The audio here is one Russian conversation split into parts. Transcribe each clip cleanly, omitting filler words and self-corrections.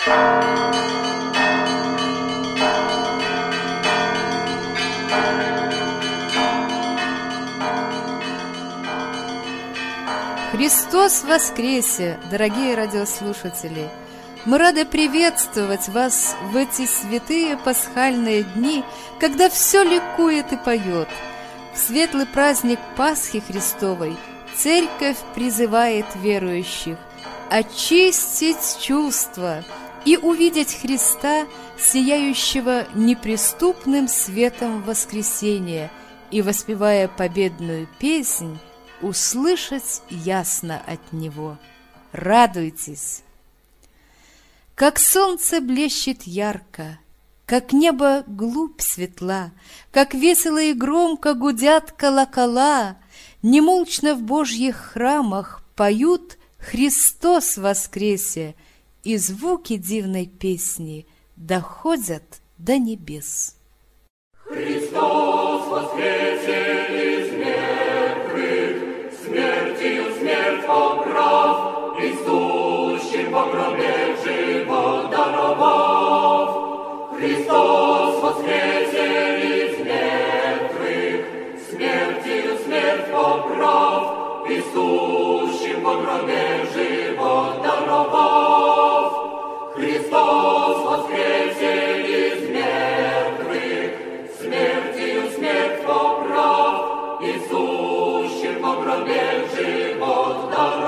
Христос воскресе, дорогие радиослушатели! Мы рады приветствовать вас в эти святые пасхальные дни, когда все ликует и поет. В светлый праздник Пасхи Христовой Церковь призывает верующих очистить чувства и увидеть Христа, сияющего неприступным светом воскресения, и, воспевая победную песнь, услышать ясно от Него. Радуйтесь! Как солнце блещет ярко, как небо глубь светла, как весело и громко гудят колокола, немолчно в Божьих храмах поют «Христос воскресе», и звуки дивной песни доходят до небес. Христос воскресе из мертвых, смертью смерть поправ, и сущим во гробе живот даровав. Христос воскресе из мертвых, смертью смерть поправ, и сущим во гробе живот даровав. Христос воскресе из мертвых, смертью смерть поправ, и сущим во гробе живот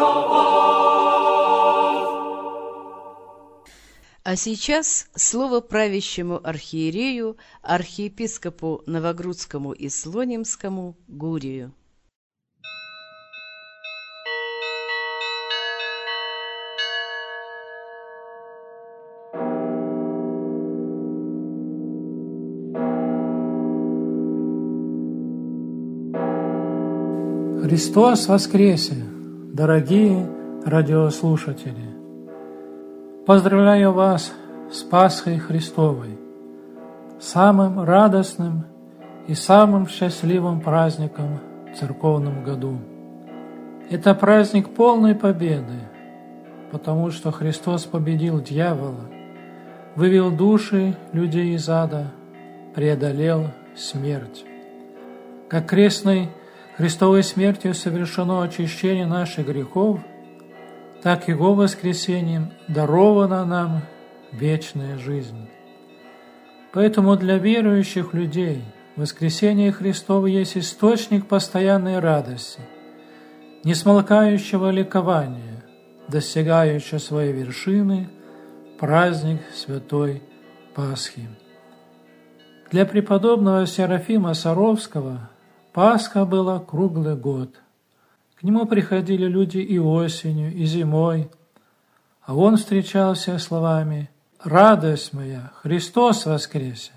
даровав. А сейчас слово правящему архиерею, архиепископу Новогрудскому и Слонимскому Гурию. Христос воскресе, дорогие радиослушатели! Поздравляю вас с Пасхой Христовой, самым радостным и самым счастливым праздником в церковном году. Это праздник полной победы, потому что Христос победил дьявола, вывел души людей из ада, преодолел смерть. Как крестной Христовой смертью совершено очищение наших грехов, так Его воскресением дарована нам вечная жизнь. Поэтому для верующих людей воскресение Христово есть источник постоянной радости, несмолкающего ликования, достигающего своей вершины праздник Святой Пасхи. Для преподобного Серафима Саровского Пасха была круглый год. К нему приходили люди и осенью, и зимой, а он встречался словами «Радость моя, Христос воскресе!».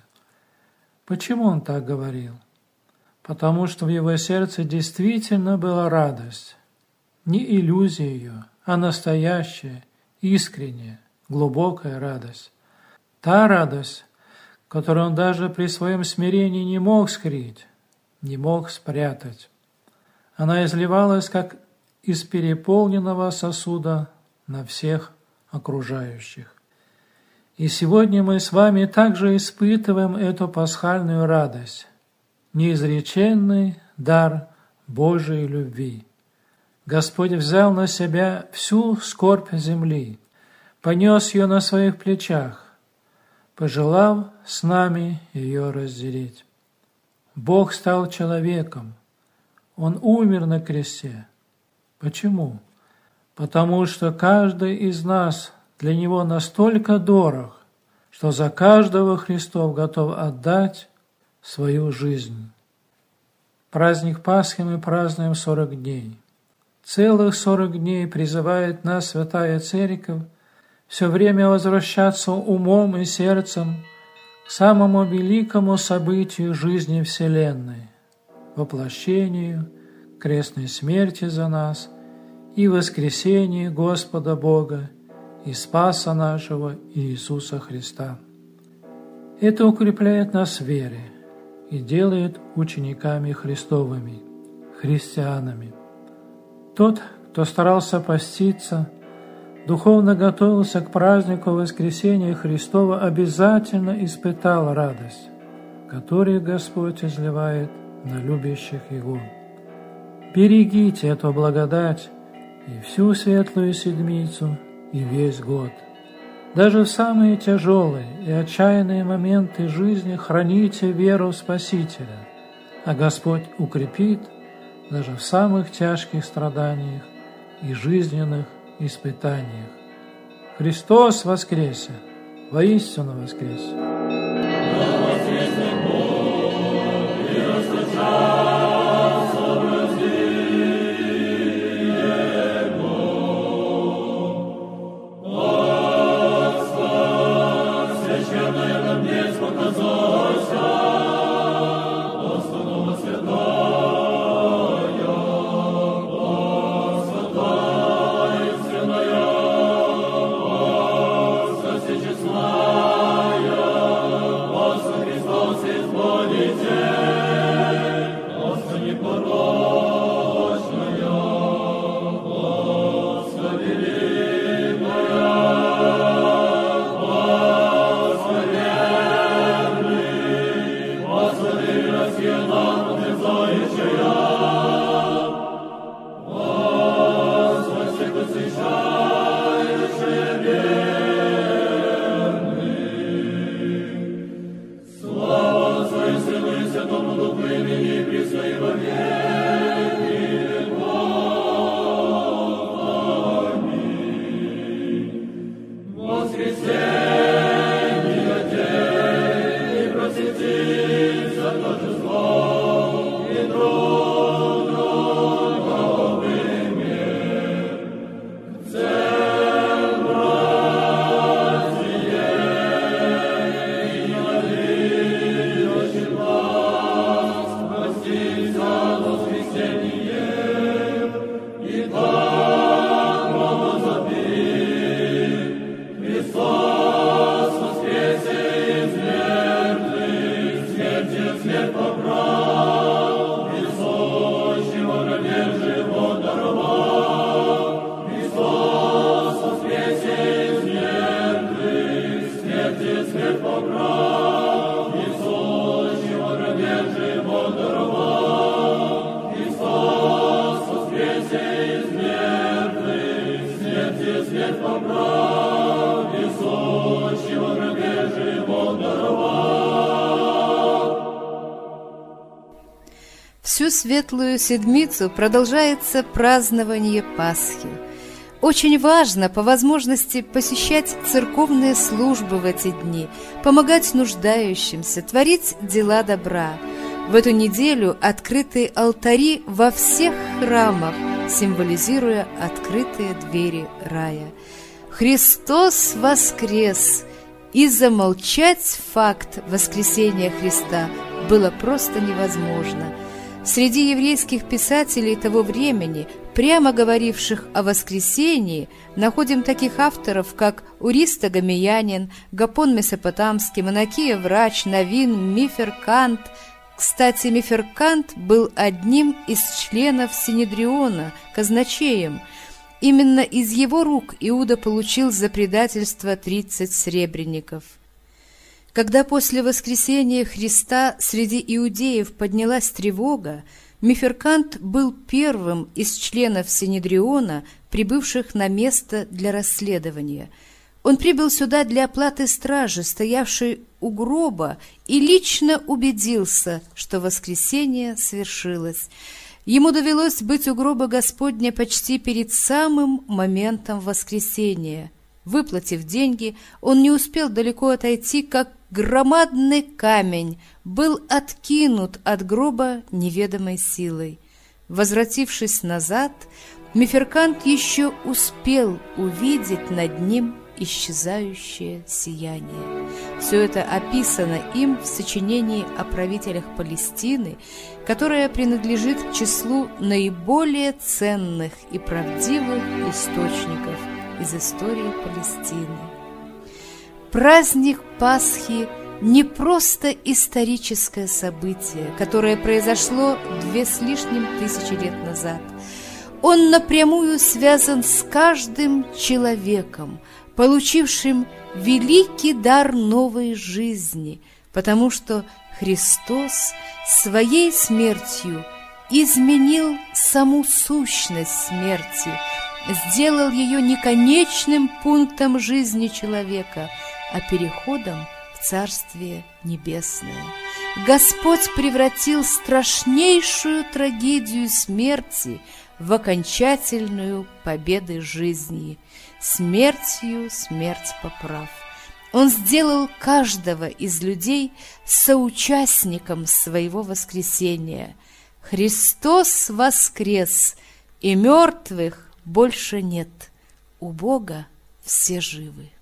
Почему он так говорил? Потому что в его сердце действительно была радость, не иллюзия ее, а настоящая, искренняя, глубокая радость. Та радость, которую он даже при своем смирении не мог скрыть, не мог спрятать. Она изливалась, как из переполненного сосуда, на всех окружающих. И сегодня мы с вами также испытываем эту пасхальную радость, неизреченный дар Божией любви. Господь взял на себя всю скорбь земли, понес ее на своих плечах, пожелав с нами ее разделить. Бог стал человеком, Он умер на кресте. Почему? Потому что каждый из нас для Него настолько дорог, что за каждого Христос готов отдать свою жизнь. Праздник Пасхи мы празднуем 40 дней. Целых 40 дней призывает нас Святая Церковь все время возвращаться умом и сердцем к самому великому событию жизни Вселенной – воплощению, крестной смерти за нас и воскресению Господа Бога и Спаса нашего Иисуса Христа. Это укрепляет нас в вере и делает учениками Христовыми, христианами. Тот, кто старался поститься, духовно готовился к празднику воскресения Христова, обязательно испытал радость, которую Господь изливает на любящих Его. Берегите эту благодать и всю светлую седмицу, и весь год. Даже в самые тяжелые и отчаянные моменты жизни храните веру в Спасителя, а Господь укрепит даже в самых тяжких страданиях и жизненных испытаниях. Христос воскресе! Воистину воскресе! Всю светлую седмицу продолжается празднование Пасхи. Очень важно по возможности посещать церковные службы в эти дни, помогать нуждающимся, творить дела добра. В эту неделю открыты алтари во всех храмах, символизируя открытые двери рая. Христос воскрес! И замолчать факт воскресения Христа было просто невозможно. Среди еврейских писателей того времени, прямо говоривших о воскресении, находим таких авторов, как Урист Агамиянин, Гапон Месопотамский, Манакия Врач, Навин, Миферкант. Кстати, Миферкант был одним из членов Синедриона, казначеем. Именно из его рук Иуда получил за предательство 30 сребреников. Когда после воскресения Христа среди иудеев поднялась тревога, Миферкант был первым из членов Синедриона, прибывших на место для расследования. Он прибыл сюда для оплаты стражи, стоявшей у гроба, и лично убедился, что воскресение свершилось. Ему довелось быть у гроба Господня почти перед самым моментом воскресения. Выплатив деньги, он не успел далеко отойти, как громадный камень был откинут от гроба неведомой силой. Возвратившись назад, Миферкант еще успел увидеть над ним исчезающее сияние. Все это описано им в сочинении о правителях Палестины, которое принадлежит к числу наиболее ценных и правдивых источников из истории Палестины. Праздник Пасхи не просто историческое событие, которое произошло 2 с лишним тысячи лет назад. Он напрямую связан с каждым человеком, получившим великий дар новой жизни, потому что Христос своей смертью изменил саму сущность смерти, сделал ее не конечным пунктом жизни человека, а переходом в Царствие Небесное. Господь превратил страшнейшую трагедию смерти в окончательную победу жизни. Смертью смерть поправ. Он сделал каждого из людей соучастником своего воскресения. Христос воскрес, и мертвых больше нет. У Бога все живы.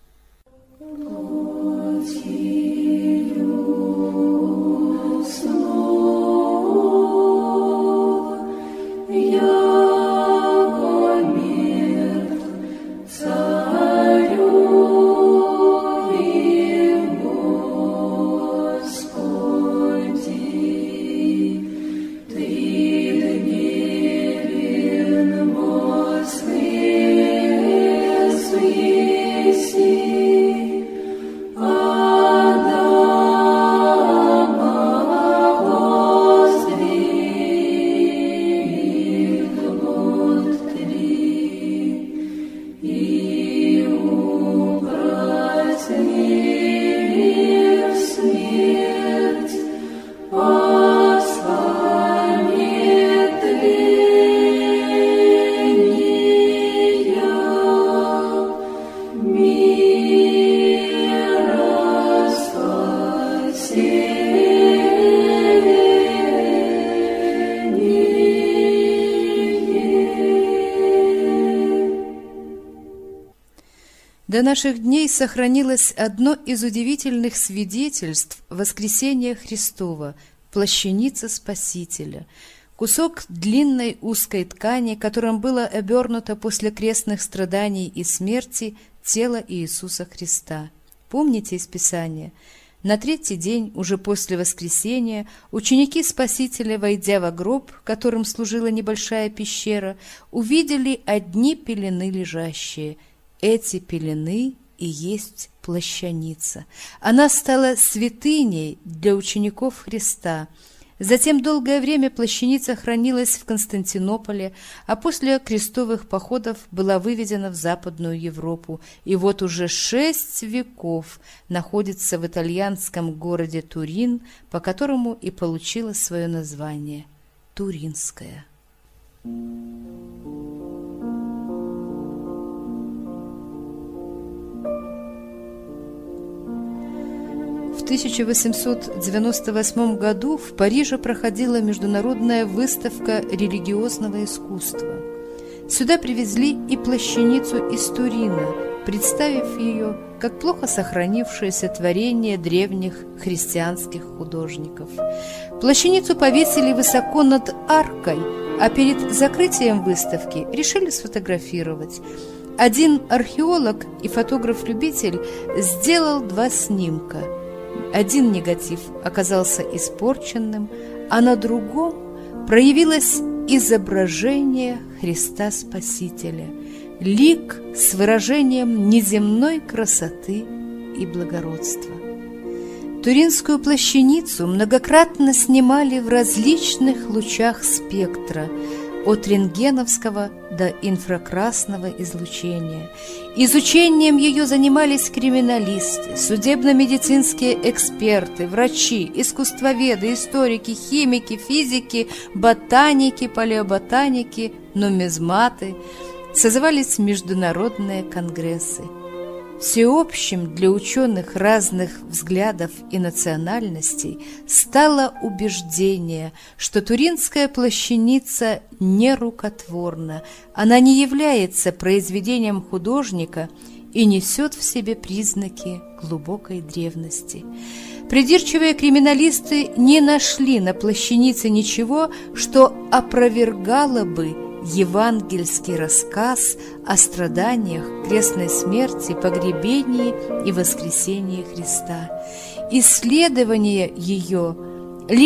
До наших дней сохранилось одно из удивительных свидетельств воскресения Христова – плащаница Спасителя, кусок длинной узкой ткани, которым было обернуто после крестных страданий и смерти тело Иисуса Христа. Помните из Писания? На третий день, уже после воскресения, ученики Спасителя, войдя во гроб, которым служила небольшая пещера, увидели одни пелены лежащие. Эти пелены и есть плащаница. Она стала святыней для учеников Христа. Затем долгое время плащаница хранилась в Константинополе, а после крестовых походов была выведена в Западную Европу, и вот уже 6 веков находится в итальянском городе Турин, по которому и получила свое название – Туринская. В 1898 году в Париже проходила международная выставка религиозного искусства. Сюда привезли и плащаницу из Турина, представив ее как плохо сохранившееся творение древних христианских художников. Плащаницу повесили высоко над аркой, а перед закрытием выставки решили сфотографировать. Один археолог и фотограф-любитель сделал 2 снимка. Один негатив оказался испорченным, а на другом проявилось изображение Христа Спасителя, лик с выражением неземной красоты и благородства. Туринскую плащаницу многократно снимали в различных лучах спектра, от рентгеновского до инфракрасного излучения. Изучением ее занимались криминалисты, судебно-медицинские эксперты, врачи, искусствоведы, историки, химики, физики, ботаники, палеоботаники, нумизматы. Созывались международные конгрессы. Всеобщим для ученых разных взглядов и национальностей стало убеждение, что туринская плащаница не рукотворна, она не является произведением художника и несет в себе признаки глубокой древности. Придирчивые криминалисты не нашли на плащанице ничего, что опровергало бы евангельский рассказ о страданиях, крестной смерти, погребении и воскресении Христа. Исследование ее лишь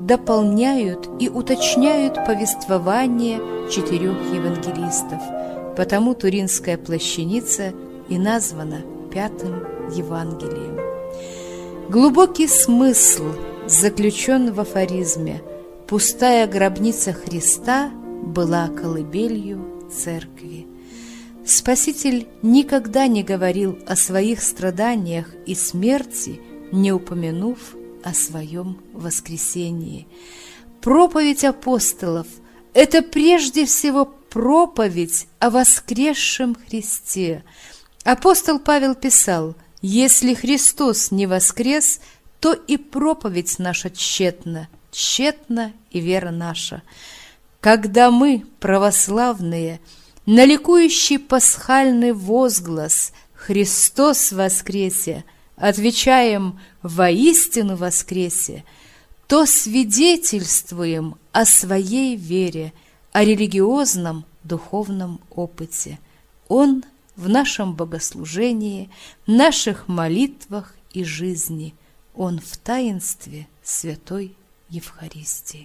дополняют и уточняют повествование 4 евангелистов. Потому Туринская плащаница и названа 5-м Евангелием. Глубокий смысл заключен в афоризме: «Пустая гробница Христа была колыбелью церкви». Спаситель никогда не говорил о своих страданиях и смерти, не упомянув о своем воскресении. Проповедь апостолов – это прежде всего проповедь о воскресшем Христе. Апостол Павел писал: «Если Христос не воскрес, то и проповедь наша тщетна, тщетна и вера наша». Когда мы, православные, на ликующий пасхальный возглас «Христос воскресе!» отвечаем «Воистину воскресе!», то свидетельствуем о своей вере, о религиозном духовном опыте. Он в нашем богослужении, наших молитвах и жизни. Он в таинстве Святой Евхаристии.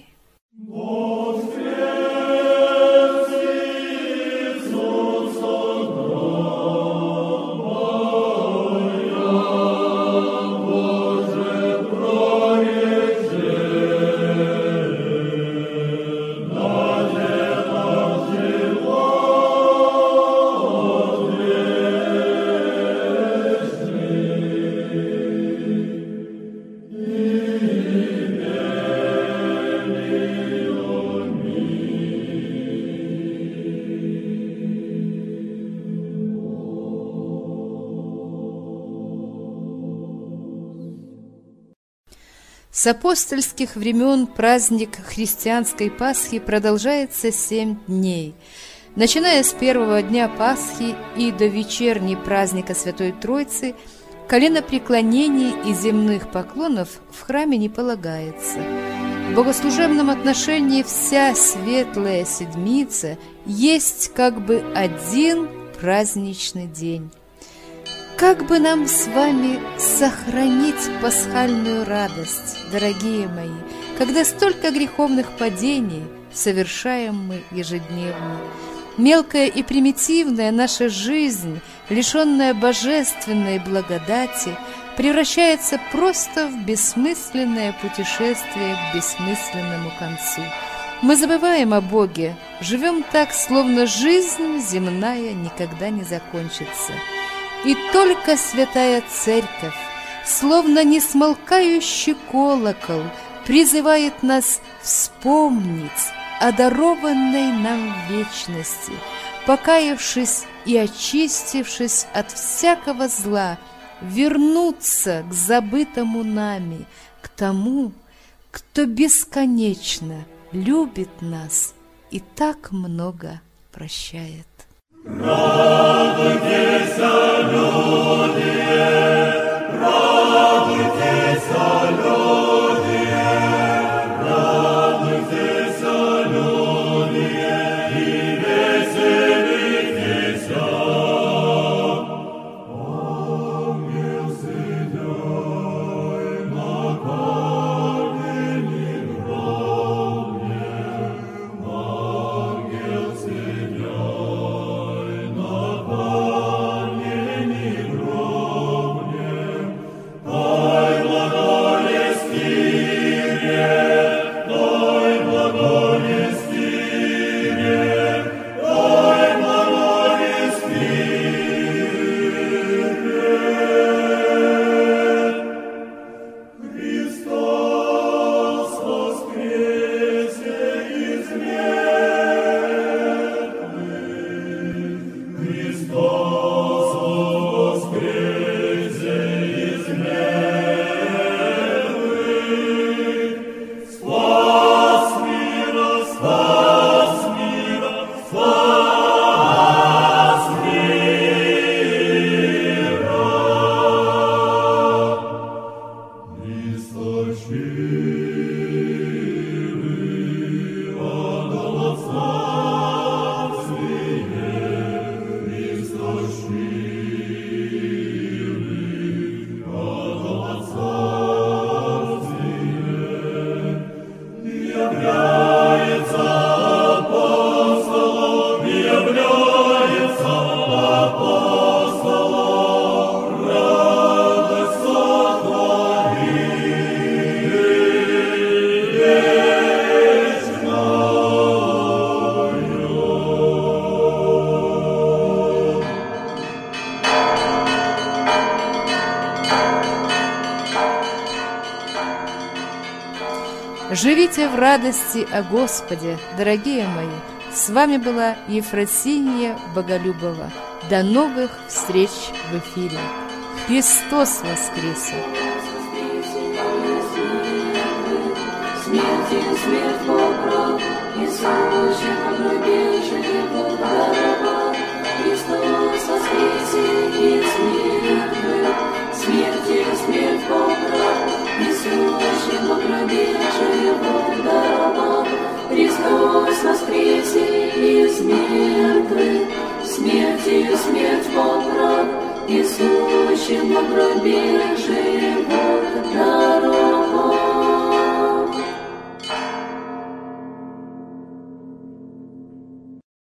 С апостольских времен праздник христианской Пасхи продолжается 7 дней. Начиная с первого дня Пасхи и до вечерней праздника Святой Троицы, коленопреклонений и земных поклонов в храме не полагается. В богослужебном отношении вся Светлая Седмица есть как бы один праздничный день. Как бы нам с вами сохранить пасхальную радость, дорогие мои, когда столько греховных падений совершаем мы ежедневно? Мелкая и примитивная наша жизнь, лишенная божественной благодати, превращается просто в бессмысленное путешествие к бессмысленному концу. Мы забываем о Боге, живем так, словно жизнь земная никогда не закончится. И только Святая Церковь, словно несмолкающий колокол, призывает нас вспомнить о дарованной нам вечности, покаявшись и очистившись от всякого зла, вернуться к забытому нами, к тому, кто бесконечно любит нас и так много прощает. Радуйтесь, люди, радуйтесь, люди, радуйтесь, люди, и веселитесь. Ангел сидяй на камени гробне, ангел сидяй на камени гробне. Живите в радости о Господе, дорогие мои. С вами была Ефросинья Боголюбова. До новых встреч в эфире. Христос воскресе! Смертью смерть поправ, и сущим ограбежем дарова. Христос воскресе из мертвых, смертью смерть поправ, и сущим ограбежем дарова. Христос воскресе из мертвых, смертью смерть поправ, и сущим ограбежем дарова.